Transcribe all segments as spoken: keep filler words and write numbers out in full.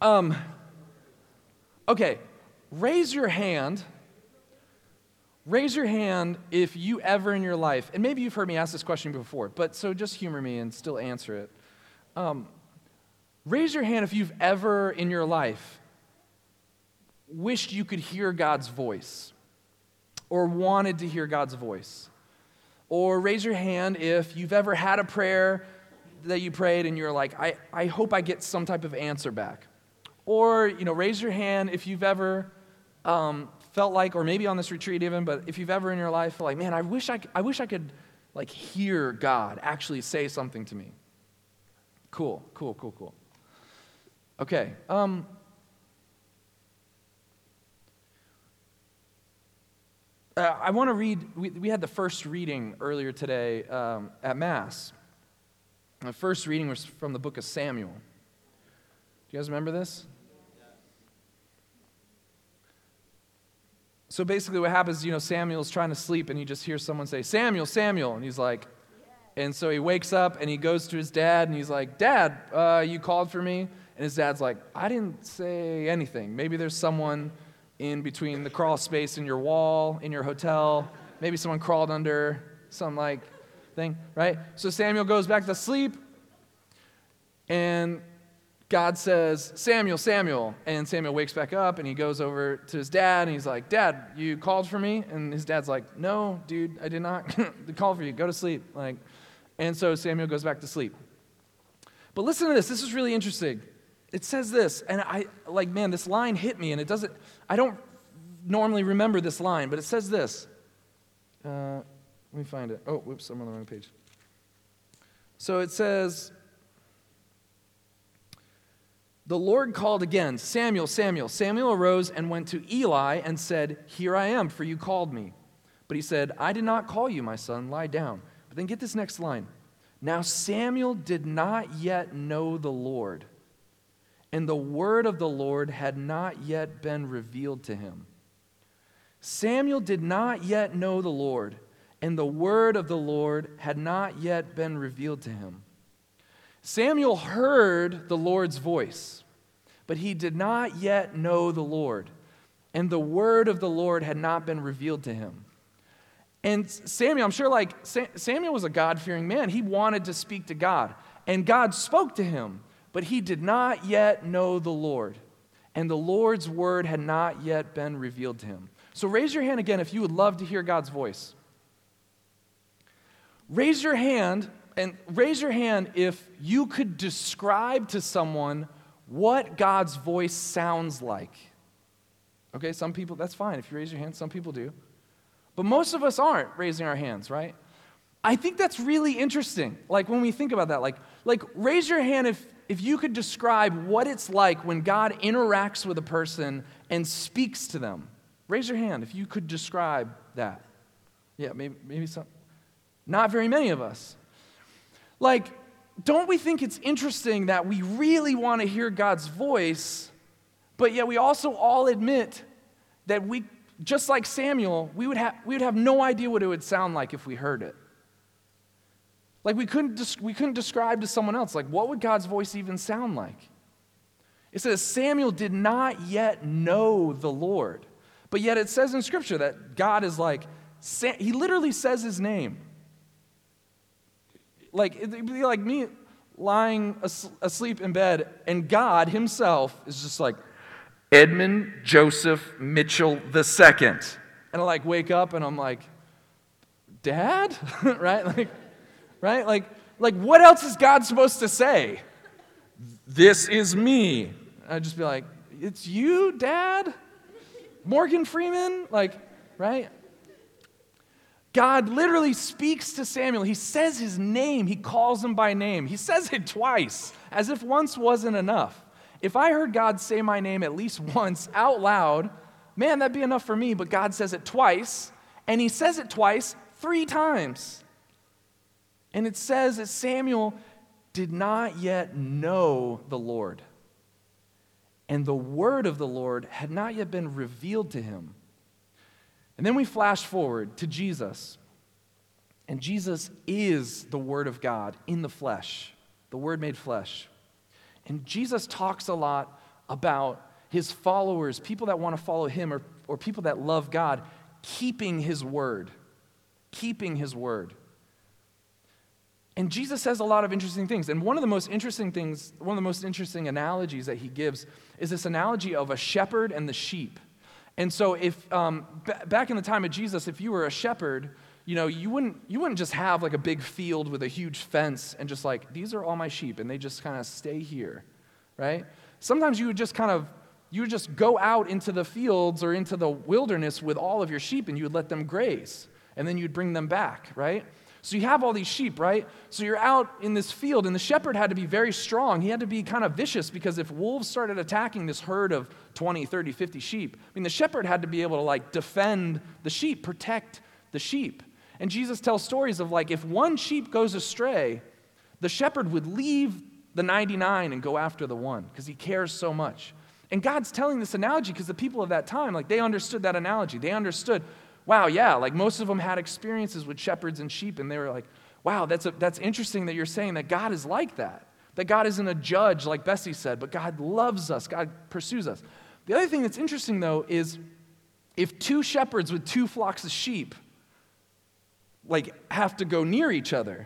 Um, okay, raise your hand. Raise your hand if you ever in your life, and maybe you've heard me ask this question before, but so just humor me and still answer it. Um, raise your hand if you've ever in your life wished you could hear God's voice or wanted to hear God's voice. Or raise your hand if you've ever had a prayer that you prayed and you're like, I, I hope I get some type of answer back. Or, you know, raise your hand if you've ever um, felt like, or maybe on this retreat even, but if you've ever in your life felt like, man, I wish I, I wish I could like hear God actually say something to me. Cool, cool, cool, cool. Okay. Um, uh, I want to read, we, we had the first reading earlier today um, at Mass. The first reading was from the book of Samuel. Do you guys remember this? So basically what happens, you know, Samuel's trying to sleep and he just hears someone say, Samuel, Samuel. And he's like, and so he wakes up and he goes to his dad and he's like, Dad, uh, you called for me? And his dad's like, I didn't say anything. Maybe there's someone in between the crawl space in your wall, in your hotel. Maybe someone crawled under some like thing, right? So Samuel goes back to sleep and God says, Samuel, Samuel. And Samuel wakes back up and he goes over to his dad and he's like, Dad, you called for me? And his dad's like, no, dude, I did not call for you. Go to sleep. Like, and so Samuel goes back to sleep. But listen to this. This is really interesting. It says this, and I, like, man, this line hit me, and it doesn't, I don't normally remember this line, but it says this. Uh, let me find it. Oh, whoops, I'm on the wrong page. So it says, the Lord called again, Samuel, Samuel. Samuel arose and went to Eli and said, Here I am, for you called me. But he said, I did not call you, my son, lie down. But then get this next line. Now Samuel did not yet know the Lord, and the word of the Lord had not yet been revealed to him. Samuel did not yet know the Lord, and the word of the Lord had not yet been revealed to him. Samuel heard the Lord's voice, but he did not yet know the Lord, and the word of the Lord had not been revealed to him. And Samuel, I'm sure like Samuel was a God-fearing man. He wanted to speak to God, and God spoke to him, but he did not yet know the Lord, and the Lord's word had not yet been revealed to him. So raise your hand again if you would love to hear God's voice. Raise your hand, and raise your hand if you could describe to someone what God's voice sounds like. Okay, some people, that's fine if you raise your hand, some people do. But most of us aren't raising our hands, right? I think that's really interesting. Like when we think about that, like, like raise your hand if, if you could describe what it's like when God interacts with a person and speaks to them. Raise your hand if you could describe that. Yeah, maybe, maybe some. Not very many of us. Like, don't we think it's interesting that we really want to hear God's voice, but yet we also all admit that we, just like Samuel, we would have we would have no idea what it would sound like if we heard it. Like we couldn't we couldn't describe to someone else, like what would God's voice even sound like? It says Samuel did not yet know the Lord, but yet it says in Scripture that God is like, he literally says his name. Like it'd be like me lying asleep in bed, and God himself is just like, Edmund Joseph Mitchell the Second. And I like wake up and I'm like, Dad? right? Like, right? Like, like what else is God supposed to say? This is me. I'd just be like, it's you, Dad? Morgan Freeman? Like, right? God literally speaks to Samuel. He says his name. He calls him by name. He says it twice, as if once wasn't enough. If I heard God say my name at least once out loud, man, that'd be enough for me. But God says it twice, and he says it twice three times. And it says that Samuel did not yet know the Lord, and the word of the Lord had not yet been revealed to him. And then we flash forward to Jesus, and Jesus is the Word of God in the flesh, the Word made flesh. And Jesus talks a lot about his followers, people that want to follow him, or, or people that love God, keeping his word. Keeping his word. And Jesus says a lot of interesting things. And one of the most interesting things, one of the most interesting analogies that he gives is this analogy of a shepherd and the sheep. And so if, um, b- back in the time of Jesus, if you were a shepherd, you know, you wouldn't, you wouldn't just have like a big field with a huge fence and just like, these are all my sheep, and they just kind of stay here, right? Sometimes you would just kind of, you would just go out into the fields or into the wilderness with all of your sheep, and you would let them graze, and then you'd bring them back, right? So you have all these sheep, right? So you're out in this field, and the shepherd had to be very strong. He had to be kind of vicious, because if wolves started attacking this herd of twenty, thirty, fifty sheep, I mean, the shepherd had to be able to like defend the sheep, protect the sheep. And Jesus tells stories of like, if one sheep goes astray, the shepherd would leave the ninety-nine and go after the one, because he cares so much. And God's telling this analogy because the people of that time, like, they understood that analogy. They understood, wow, yeah, like most of them had experiences with shepherds and sheep, and they were like, wow, that's a, that's interesting that you're saying that God is like that. That God isn't a judge, like Bessie said, but God loves us. God pursues us. The other thing that's interesting, though, is if two shepherds with two flocks of sheep, like, have to go near each other,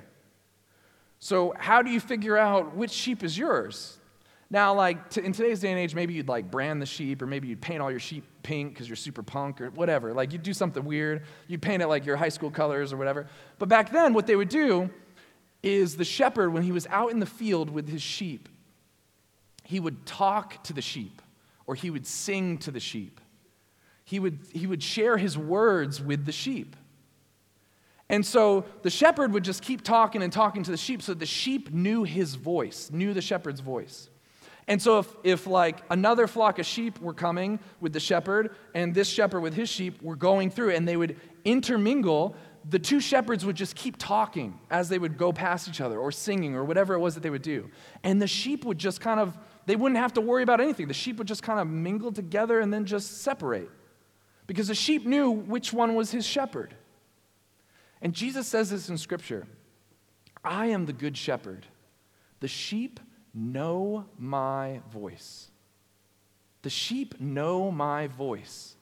so how do you figure out which sheep is yours? Now, like, to, in today's day and age, maybe you'd, like, brand the sheep, or maybe you'd paint all your sheep pink because you're super punk or whatever. Like, you'd do something weird. You'd paint it like your high school colors or whatever. But back then, what they would do is the shepherd, when he was out in the field with his sheep, he would talk to the sheep, or he would sing to the sheep. He would, he would share his words with the sheep. And so the shepherd would just keep talking and talking to the sheep, so the sheep knew his voice, knew the shepherd's voice. And so if, if like another flock of sheep were coming with the shepherd, and this shepherd with his sheep were going through, and they would intermingle, the two shepherds would just keep talking as they would go past each other, or singing, or whatever it was that they would do. And the sheep would just kind of, they wouldn't have to worry about anything. The sheep would just kind of mingle together and then just separate, because the sheep knew which one was his shepherd. And Jesus says this in Scripture, I am the good shepherd. The sheep know my voice. The sheep know my voice.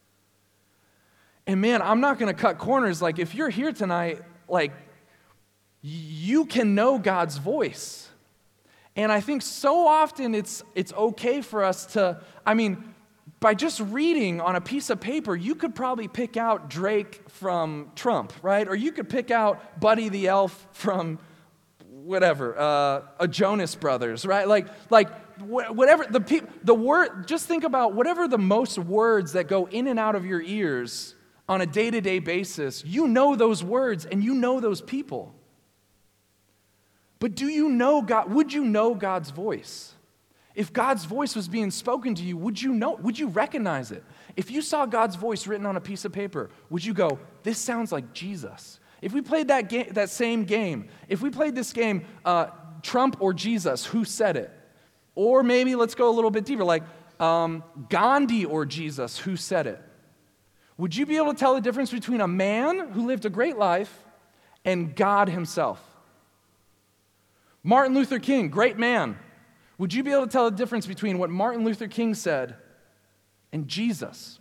And man, I'm not going to cut corners. Like, if you're here tonight, like, you can know God's voice. And I think so often it's it's okay for us to, I mean, by just reading on a piece of paper, you could probably pick out Drake from Trump, right? Or you could pick out Buddy the Elf from whatever, uh, a Jonas Brothers, right? Like, like wh- whatever the pe- the word. Just think about whatever the most words that go in and out of your ears on a day-to-day basis. You know those words, and you know those people. But do you know God? Would you know God's voice? If God's voice was being spoken to you, would you know? Would you recognize it? If you saw God's voice written on a piece of paper, would you go, this sounds like Jesus? If we played that game, that same game, if we played this game, uh, Trump or Jesus, who said it? Or maybe let's go a little bit deeper, like um, Gandhi or Jesus, who said it? Would you be able to tell the difference between a man who lived a great life and God himself? Martin Luther King, great man. Would you be able to tell the difference between what Martin Luther King said and Jesus?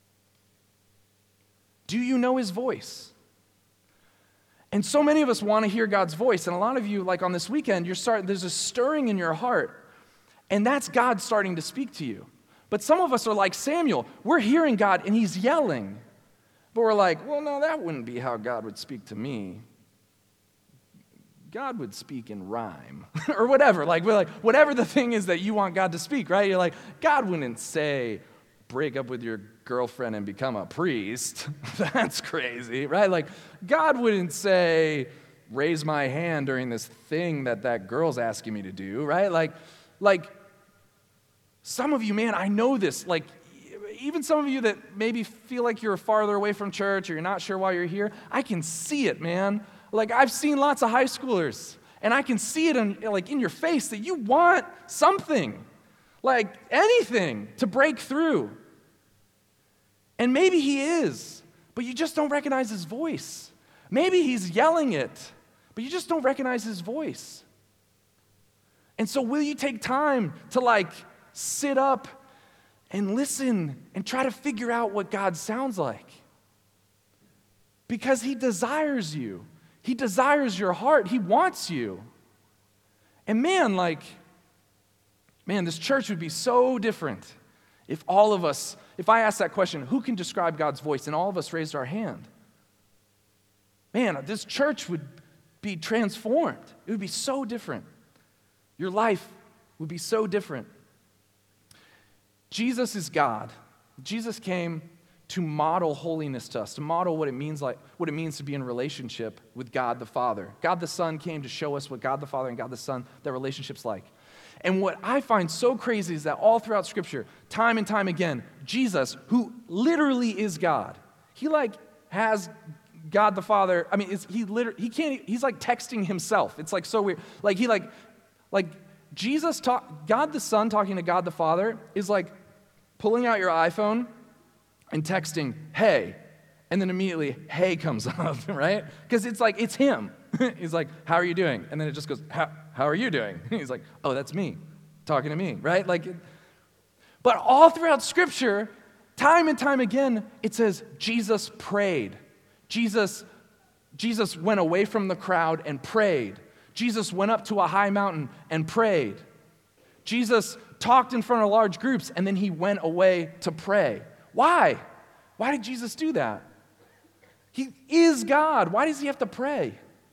Do you know his voice? And so many of us want to hear God's voice, and a lot of you, like on this weekend, you're starting, there's a stirring in your heart, and that's God starting to speak to you. But some of us are like Samuel. We're hearing God, and he's yelling. But we're like, well, no, that wouldn't be how God would speak to me. God would speak in rhyme or whatever. Like, we're like, whatever the thing is that you want God to speak, right? You're like, God wouldn't say, break up with your girlfriend and become a priest. That's crazy, right? Like, God wouldn't say, raise my hand during this thing that that girl's asking me to do, right? Like, like some of you, man, I know this. Like, even some of you that maybe feel like you're farther away from church or you're not sure why you're here, I can see it, man. Like, I've seen lots of high schoolers, and I can see it in, like, in your face that you want something, like anything, to break through. And maybe he is, but you just don't recognize his voice. Maybe he's yelling it, but you just don't recognize his voice. And so will you take time to, like, sit up and listen and try to figure out what God sounds like. Because he desires you. He desires your heart. He wants you. And man, like, man, this church would be so different if all of us, if I asked that question, who can describe God's voice? And all of us raised our hand. Man, this church would be transformed. It would be so different. Your life would be so different. Jesus is God. Jesus came to model holiness to us, to model what it means like what it means to be in relationship with God the Father. God the Son came to show us what God the Father and God the Son, their relationship's like. And what I find so crazy is that all throughout Scripture, time and time again, Jesus, who literally is God, he like has God the Father. I mean, it's, he literally he can't. He's like texting himself. It's like so weird. Like he like like Jesus talk. God the Son talking to God the Father is like pulling out your iPhone and texting, hey, and then immediately, hey comes up, right? Because it's like, it's him. He's like, how are you doing? And then it just goes, how, how are you doing? He's like, oh, that's me, talking to me, right? Like, but all throughout Scripture, time and time again, it says Jesus prayed. Jesus, Jesus went away from the crowd and prayed. Jesus went up to a high mountain and prayed. Jesus talked in front of large groups, and then he went away to pray. Why? Why did Jesus do that? He is God. Why does he have to pray?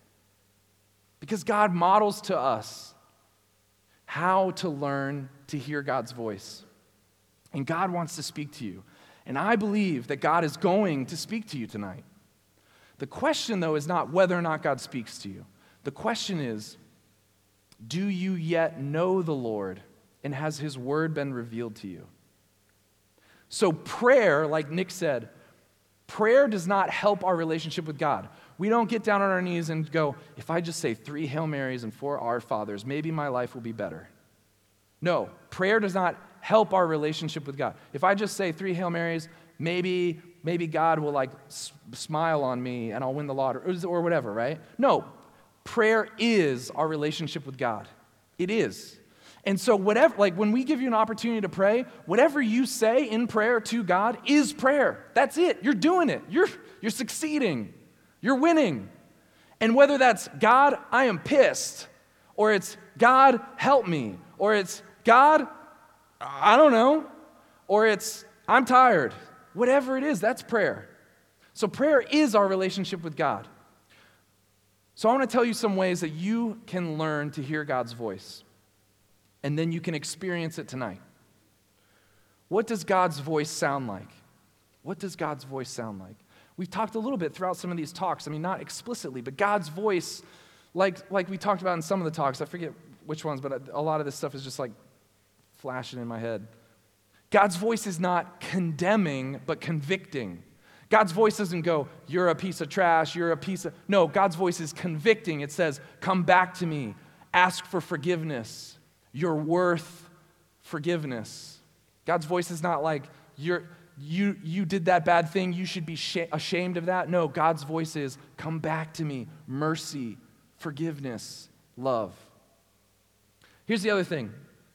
Because God models to us how to learn to hear God's voice. And God wants to speak to you. And I believe that God is going to speak to you tonight. The question, though, is not whether or not God speaks to you. The question is, do you yet know the Lord, and has his word been revealed to you? So prayer, like Nick said, prayer does not help our relationship with God. We don't get down on our knees and go, if I just say three Hail Marys and four Our Fathers, maybe my life will be better. No, prayer does not help our relationship with God. If I just say three Hail Marys, maybe maybe God will like s- smile on me and I'll win the lottery or, or whatever, right? No, prayer is our relationship with God. It is. And so whatever, like when we give you an opportunity to pray, whatever you say in prayer to God is prayer. That's it. You're doing it. You're, you're succeeding. You're winning. And whether that's God, I am pissed, or it's God, help me, or it's God, I don't know, or it's I'm tired. Whatever it is, that's prayer. So prayer is our relationship with God. So I want to tell you some ways that you can learn to hear God's voice. And then you can experience it tonight. What does God's voice sound like? What does God's voice sound like? We've talked a little bit throughout some of these talks. I mean, not explicitly, but God's voice, like, like we talked about in some of the talks, I forget which ones, but a lot of this stuff is just like flashing in my head. God's voice is not condemning, but convicting. God's voice doesn't go, you're a piece of trash, you're a piece of... No, God's voice is convicting. It says, come back to me, ask for forgiveness. You're worth forgiveness. God's voice is not like, you're, you, you did that bad thing, you should be sh- ashamed of that. No, God's voice is, come back to me, mercy, forgiveness, love. Here's the other thing.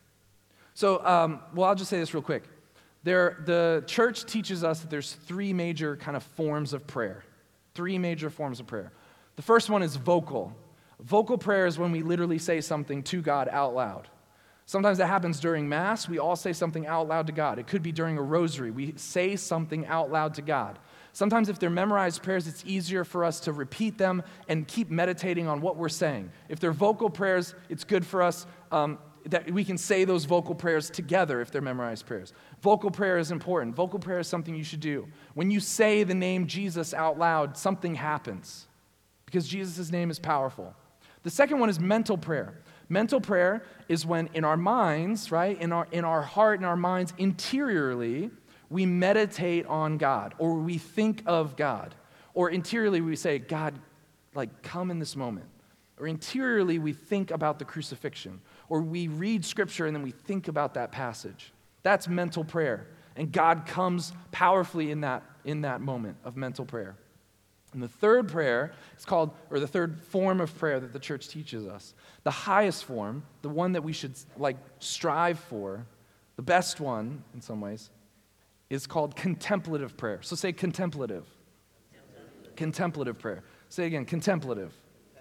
So, um, well, I'll just say this real quick. There, the church teaches us that there's three major kind of forms of prayer. Three major forms of prayer. The first one is vocal. Vocal prayer is when we literally say something to God out loud. Sometimes that happens during Mass. We all say something out loud to God. It could be during a rosary. We say something out loud to God. Sometimes if they're memorized prayers, it's easier for us to repeat them and keep meditating on what we're saying. If they're vocal prayers, it's good for us um, that we can say those vocal prayers together if they're memorized prayers. Vocal prayer is important. Vocal prayer is something you should do. When you say the name Jesus out loud, something happens because Jesus' name is powerful. The second one is mental prayer. Mental prayer is when in our minds, right, in our in our heart and our minds, interiorly, we meditate on God, or we think of God. Or interiorly we say, God, like, come in this moment. Or interiorly we think about the crucifixion. Or we read Scripture and then we think about that passage. That's mental prayer. And God comes powerfully in that, in that moment of mental prayer. And the third prayer is called, or the third form of prayer that the church teaches us, the highest form, the one that we should like strive for, the best one in some ways, is called contemplative prayer. So say contemplative. Contemplative, contemplative prayer. Say again, contemplative.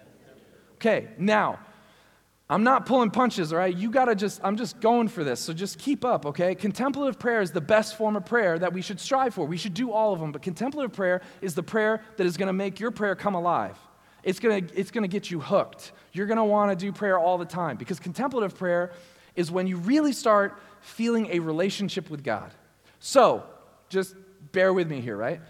Okay, now, I'm not pulling punches, all right? You gotta just, I'm just going for this, so just keep up, okay? Contemplative prayer is the best form of prayer that we should strive for. We should do all of them, but contemplative prayer is the prayer that is gonna make your prayer come alive. It's gonna, it's gonna get you hooked. You're gonna wanna do prayer all the time, because contemplative prayer is when you really start feeling a relationship with God. So, just bear with me here, right?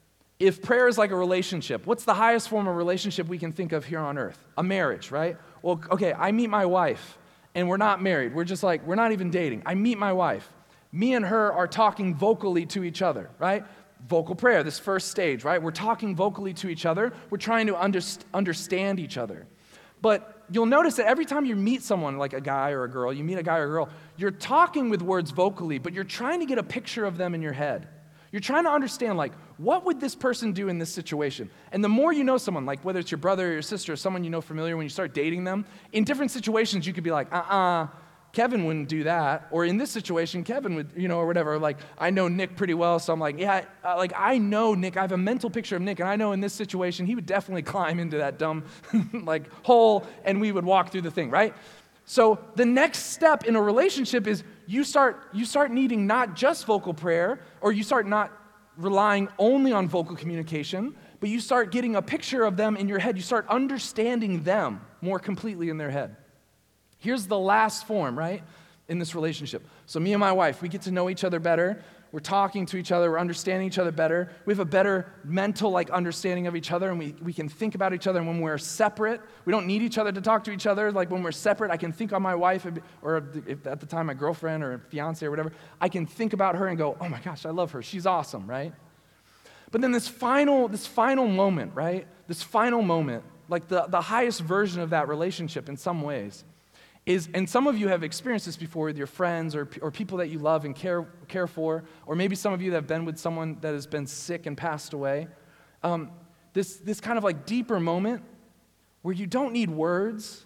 If prayer is like a relationship, what's the highest form of relationship we can think of here on earth? A marriage, right? Well, okay, I meet my wife, and we're not married. We're just like, we're not even dating. I meet my wife. Me and her are talking vocally to each other, right? Vocal prayer, this first stage, right? We're talking vocally to each other. We're trying to underst- understand each other. But you'll notice that every time you meet someone, like a guy or a girl, you meet a guy or a girl, you're talking with words vocally, but you're trying to get a picture of them in your head. You're trying to understand, like, what would this person do in this situation? And the more you know someone, like whether it's your brother or your sister or someone you know familiar, when you start dating them, in different situations you could be like, uh-uh, Kevin wouldn't do that. Or in this situation, Kevin would, you know, or whatever. Like, I know Nick pretty well, so I'm like, yeah, uh, like I know Nick. I have a mental picture of Nick, and I know in this situation he would definitely climb into that dumb, like, hole, and we would walk through the thing, right? So the next step in a relationship is you start you start needing not just vocal prayer, or you start not relying only on vocal communication, but you start getting a picture of them in your head. You start understanding them more completely in their head. Here's the last form, right, in this relationship. So me and my wife, we get to know each other better. We're talking to each other. We're understanding each other better. We have a better mental like understanding of each other, and we, we can think about each other. And when we're separate, we don't need each other to talk to each other. Like when we're separate, I can think on my wife, or if at the time my girlfriend or fiance or whatever, I can think about her and go, oh my gosh, I love her. She's awesome, right? But then this final, this final moment, right? This final moment, like the, the highest version of that relationship in some ways, is, and some of you have experienced this before with your friends or, or people that you love and care, care for, or maybe some of you that have been with someone that has been sick and passed away. Um, this, this kind of like deeper moment where you don't need words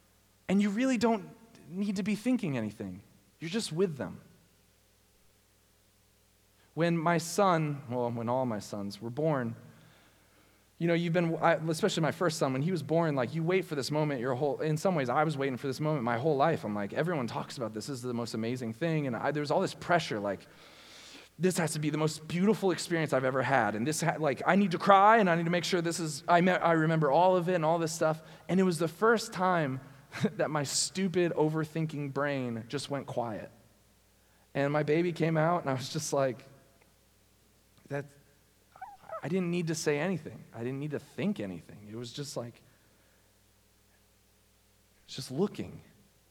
and you really don't need to be thinking anything. You're just with them. When my son, well, when all my sons were born, you know, you've been, especially my first son, when he was born, like, you wait for this moment your whole, in some ways, I was waiting for this moment my whole life. I'm like, everyone talks about this. This is the most amazing thing. And I, there was all this pressure, like, this has to be the most beautiful experience I've ever had. And this, ha- like, I need to cry, and I need to make sure this is, I, me- I remember all of it and all this stuff. And it was the first time that my stupid, overthinking brain just went quiet. And my baby came out, and I was just like, that. I didn't need to say anything. I didn't need to think anything. It was just like, it's just looking.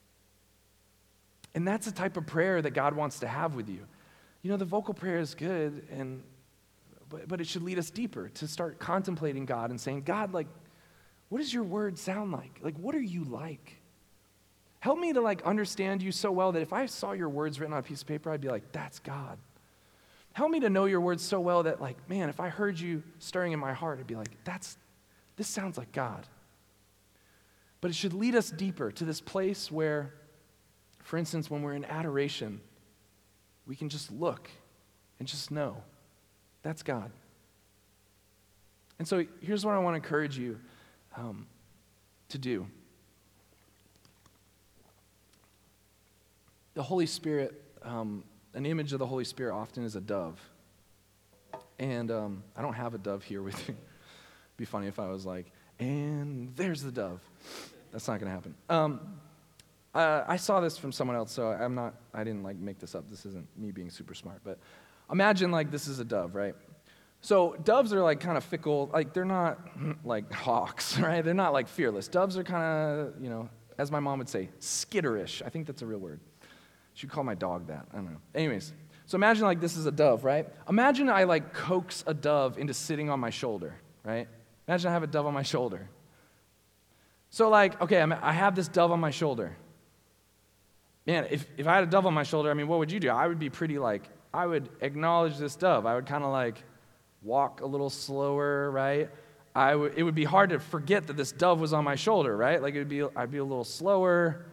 And that's the type of prayer that God wants to have with you. You know, the vocal prayer is good, and but, but it should lead us deeper to start contemplating God and saying, God, like, what does your word sound like? Like, what are you like? Help me to, like, understand you so well that if I saw your words written on a piece of paper, I'd be like, that's God. Help me to know your words so well that, like, man, if I heard you stirring in my heart, I'd be like, that's, this sounds like God. But it should lead us deeper to this place where, for instance, when we're in adoration, we can just look and just know that's God. And so here's what I want to encourage you um, to do. The Holy Spirit, um, an image of the Holy Spirit often is a dove. And um, I don't have a dove here with me. It'd be funny if I was like, and there's the dove. That's not going to happen. Um, uh, I saw this from someone else, so I'm not, I didn't like make this up. This isn't me being super smart. But imagine like this is a dove, right? So doves are like kind of fickle. Like they're not like hawks, right? They're not like fearless. Doves are kind of, you know, as my mom would say, skitterish. I think that's a real word. Should call my dog that. I don't know. Anyways, so imagine like this is a dove, right? Imagine I like coax a dove into sitting on my shoulder, right? Imagine I have a dove on my shoulder. So like, okay, I'm, I have this dove on my shoulder. Man, if, if I had a dove on my shoulder, I mean, what would you do? I would be pretty like, I would acknowledge this dove. I would kind of like walk a little slower, right? I would. It would be hard to forget that this dove was on my shoulder, right? Like it would be, I'd be a little slower.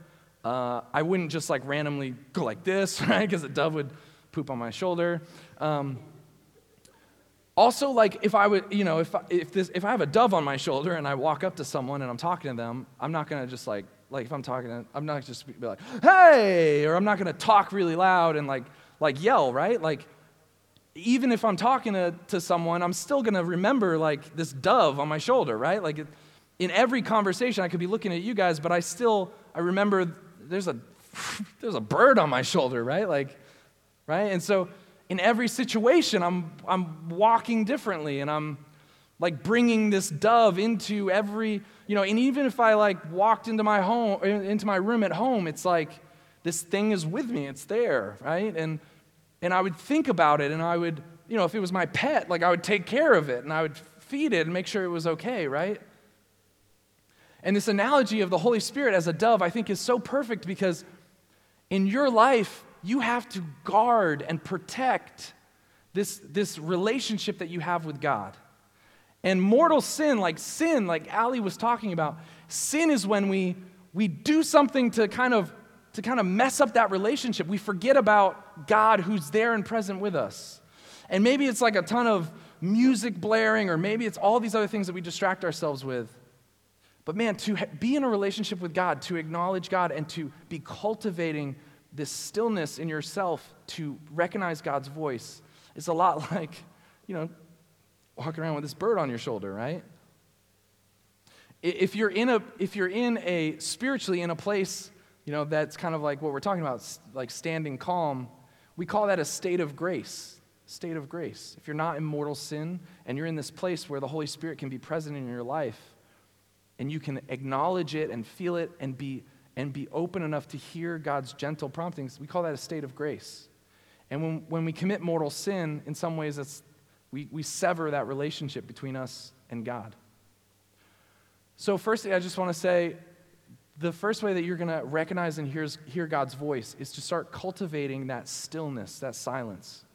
Uh, I wouldn't just like randomly go like this, right? Because a dove would poop on my shoulder. Um, also, like if I would, you know, if I, if this if I have a dove on my shoulder and I walk up to someone and I'm talking to them, I'm not gonna just like like if I'm talking, to, I'm not just be like, hey, or I'm not gonna talk really loud and like like yell, right? Like even if I'm talking to, to someone, I'm still gonna remember like this dove on my shoulder, right? Like it, in every conversation, I could be looking at you guys, but I still I remember. There's a there's a bird on my shoulder, right? Like, right? And so in every situation, I'm I'm walking differently, and I'm like bringing this dove into every, you know, and even if I like walked into my home, into my room at home, it's like this thing is with me, it's there, right? And and I would think about it, and I would, you know, if it was my pet, like I would take care of it, and I would feed it and make sure it was okay, right? And this analogy of the Holy Spirit as a dove, I think, is so perfect because in your life, you have to guard and protect this, this relationship that you have with God. And mortal sin, like sin, like Ali was talking about, sin is when we, we do something to kind of, to kind of mess up that relationship. We forget about God who's there and present with us. And maybe it's like a ton of music blaring, or maybe it's all these other things that we distract ourselves with. But man, to be in a relationship with God, to acknowledge God, and to be cultivating this stillness in yourself to recognize God's voice is a lot like, you know, walking around with this bird on your shoulder, right? If you're in a, if you're in a, spiritually in a place, you know, that's kind of like what we're talking about, like standing calm, we call that a state of grace, state of grace. If you're not in mortal sin and you're in this place where the Holy Spirit can be present in your life, and you can acknowledge it and feel it and be and be open enough to hear God's gentle promptings, we call that a state of grace. And when, when we commit mortal sin, in some ways, it's, we, we sever that relationship between us and God. So firstly, I just want to say, the first way that you're going to recognize and hear, hear God's voice is to start cultivating that stillness, that silence.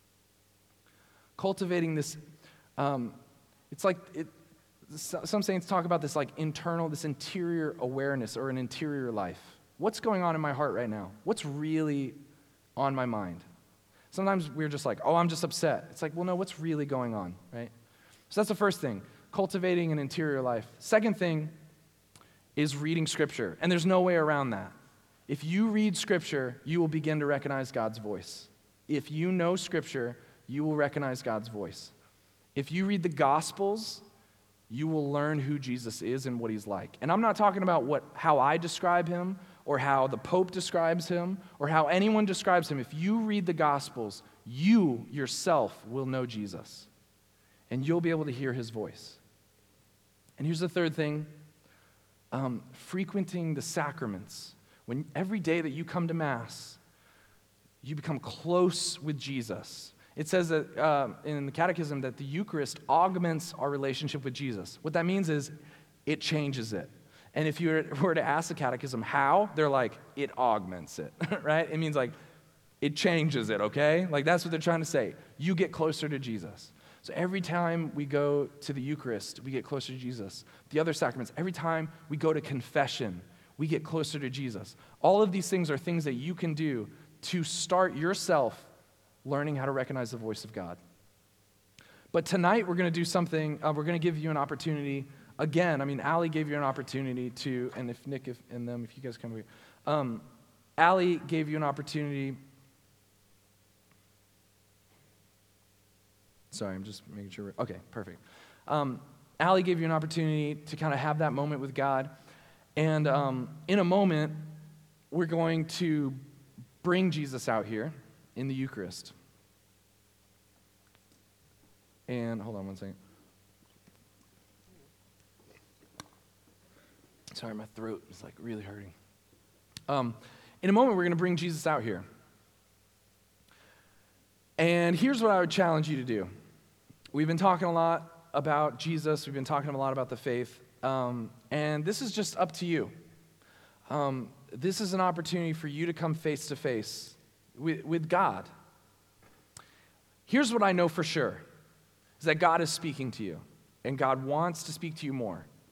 Cultivating this, um, it's like, it, some saints talk about this like internal, this interior awareness or an interior life. What's going on in my heart right now? What's really on my mind? Sometimes we're just like, oh, I'm just upset. It's like, well, no, what's really going on, right? So that's the first thing, cultivating an interior life. Second thing is reading Scripture, and there's no way around that. If you read Scripture, you will begin to recognize God's voice. If you know Scripture, you will recognize God's voice. If you read the Gospels, you will learn who Jesus is and what he's like. And I'm not talking about what how I describe him or how the Pope describes him or how anyone describes him. If you read the Gospels, you yourself will know Jesus. And you'll be able to hear his voice. And here's the third thing, um, frequenting the sacraments. When every day that you come to Mass, you become close with Jesus. It says that uh, in the Catechism that the Eucharist augments our relationship with Jesus. What that means is it changes it. And if you were to ask the Catechism how, they're like, it augments it, right? It means like it changes it, okay? Like that's what they're trying to say. You get closer to Jesus. So every time we go to the Eucharist, we get closer to Jesus. The other sacraments, every time we go to confession, we get closer to Jesus. All of these things are things that you can do to start yourself learning how to recognize the voice of God. But tonight we're going to do something, uh, we're going to give you an opportunity, again, I mean, Ali gave you an opportunity to, and if Nick if, and them, if you guys come over here, um, Ali gave you an opportunity, sorry, I'm just making sure, we're, okay, perfect. Um, Ali gave you an opportunity to kind of have that moment with God, and um, in a moment, we're going to bring Jesus out here in the Eucharist. And hold on one second. Sorry, my throat is like really hurting. Um, in a moment, we're going to bring Jesus out here. And here's what I would challenge you to do. We've been talking a lot about Jesus. We've been talking a lot about the faith. Um, and this is just up to you. Um, this is an opportunity for you to come face to face with, with God. Here's what I know for sure, is that God is speaking to you, and God wants to speak to you more.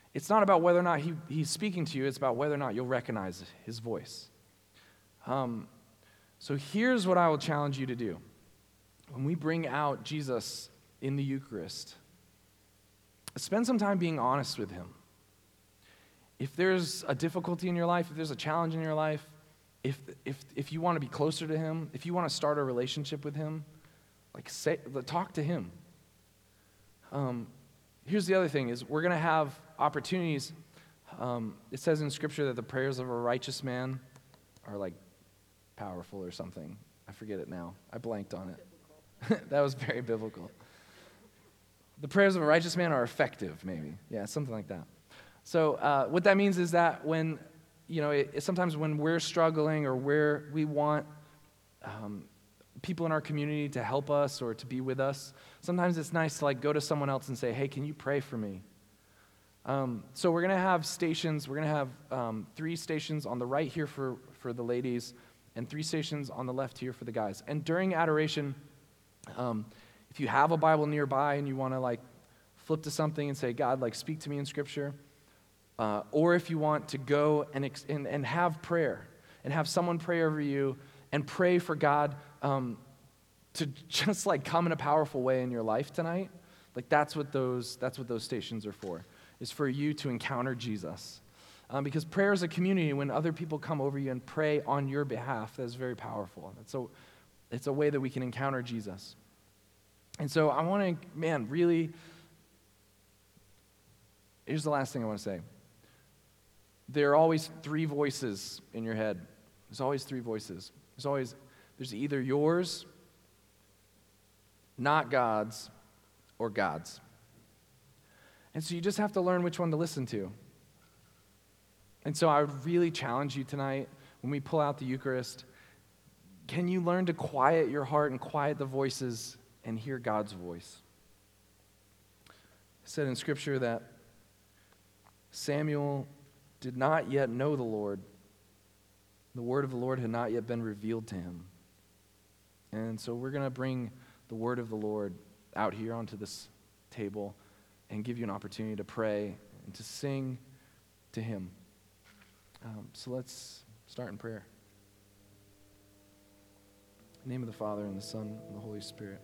It's not about whether or not he, he's speaking to you, it's about whether or not you'll recognize his voice. Um, so here's what I will challenge you to do. When we bring out Jesus in the Eucharist, spend some time being honest with him. If there's a difficulty in your life, if there's a challenge in your life, if if if you want to be closer to him, if you want to start a relationship with him, like say, talk to him. Um, here's the other thing: is we're going to have opportunities. Um, it says in Scripture that the prayers of a righteous man are like powerful or something. I forget it now. I blanked on it. That was very biblical. The prayers of a righteous man are effective, maybe. Yeah, something like that. So uh, what that means is that when, you know, it, it, sometimes when we're struggling or where we want um, people in our community to help us or to be with us, sometimes it's nice to like go to someone else and say, hey, can you pray for me? Um, so we're going to have stations. We're going to have um, three stations on the right here for, for the ladies and three stations on the left here for the guys. And during adoration, um, if you have a Bible nearby and you want to like flip to something and say, God, like speak to me in Scripture, uh, or if you want to go and, ex- and and have prayer and have someone pray over you and pray for God um, to just like come in a powerful way in your life tonight, like that's what those that's what those stations are for, is for you to encounter Jesus. Um, because prayer is a community. When other people come over you and pray on your behalf, that's very powerful. It's a, it's a way that we can encounter Jesus. And so I want to, man, really, here's the last thing I want to say. There are always three voices in your head. There's always three voices. There's always, there's either yours, not God's, or God's. And so you just have to learn which one to listen to. And so I would really challenge you tonight, when we pull out the Eucharist, can you learn to quiet your heart and quiet the voices and hear God's voice? It said in Scripture that Samuel did not yet know the Lord. The word of the Lord had not yet been revealed to him. And so we're going to bring the word of the Lord out here onto this table and give you an opportunity to pray and to sing to him. Um, so let's start in prayer. In the name of the Father, and the Son, and the Holy Spirit.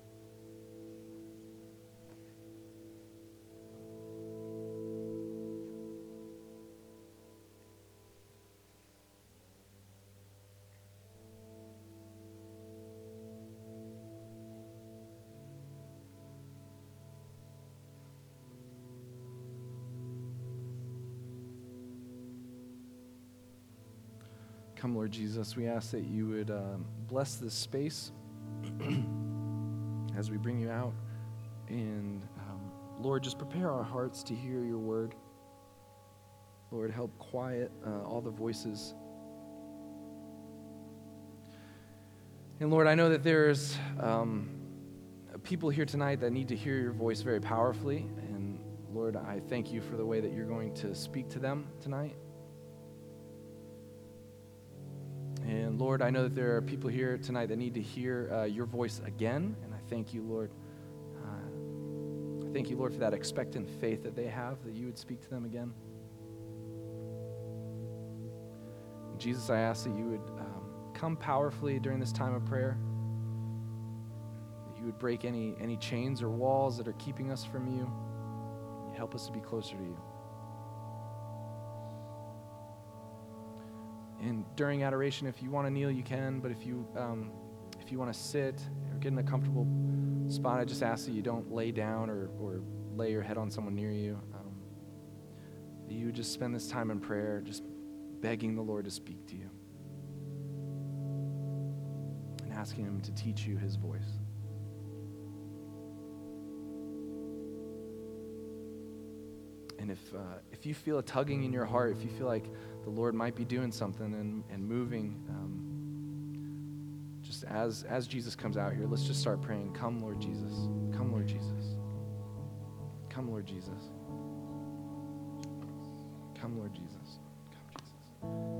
Come, Lord Jesus, we ask that you would um, bless this space as we bring you out. And, um, Lord, just prepare our hearts to hear your word. Lord, help quiet uh, all the voices. And, Lord, I know that there's um, people here tonight that need to hear your voice very powerfully. And, Lord, I thank you for the way that you're going to speak to them tonight. And Lord, I know that there are people here tonight that need to hear uh, your voice again, and I thank you, Lord. Uh, I thank you, Lord, for that expectant faith that they have, that you would speak to them again. Jesus, I ask that you would um, come powerfully during this time of prayer, that you would break any, any chains or walls that are keeping us from you. Help us to be closer to you. And during adoration, if you want to kneel, you can. But if you um, if you want to sit or get in a comfortable spot, I just ask that you don't lay down or, or lay your head on someone near you. Um, that you would just spend this time in prayer, just begging the Lord to speak to you and asking him to teach you his voice. And if uh, if you feel a tugging in your heart, if you feel like the Lord might be doing something and, and moving, um, just as as Jesus comes out here, let's just start praying, come, Lord Jesus. Come, Lord Jesus. Come, Lord Jesus. Come, Lord Jesus. Come, Jesus.